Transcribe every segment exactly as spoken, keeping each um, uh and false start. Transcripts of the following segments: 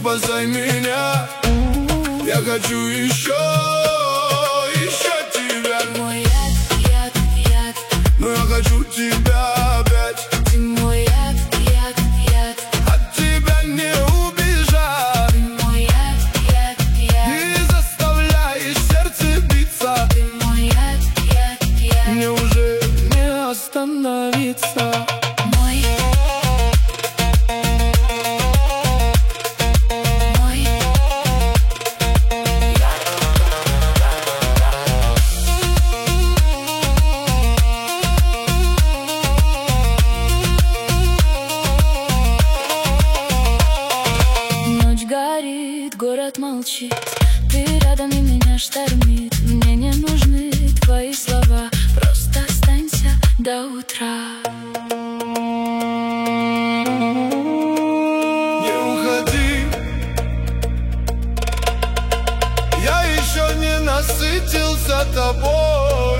спасай меня. Я хочу еще, еще тебя. Мой яд, яд, яд. Но я хочу тебя опять. Ты мой яд, яд, яд. От тебя не убежать. Ты мой яд, яд, яд. Ты заставляешь сердце биться. Ты мой яд, яд, яд. Мне уже не остановиться. Мой, мой яд. Ночь горит, город молчит. Ты рядом и меня штормит. Мне не нужны твои слова. Просто останься до утра. Не уходи. Я еще не насытился тобой.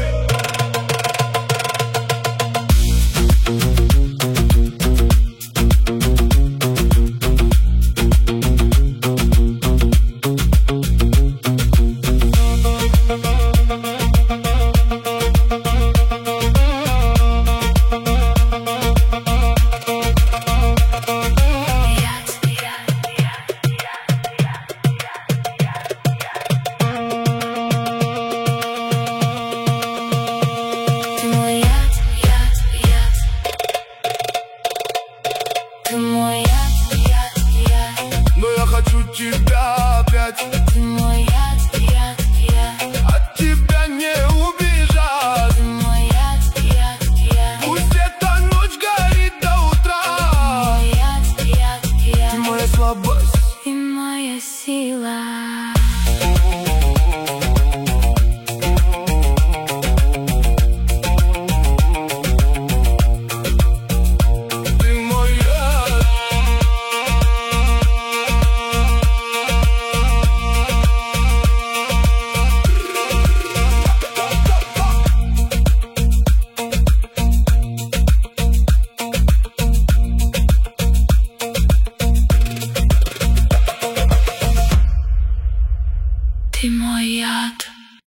Ты мой яд, яд, яд. Но я хочу тебя опять.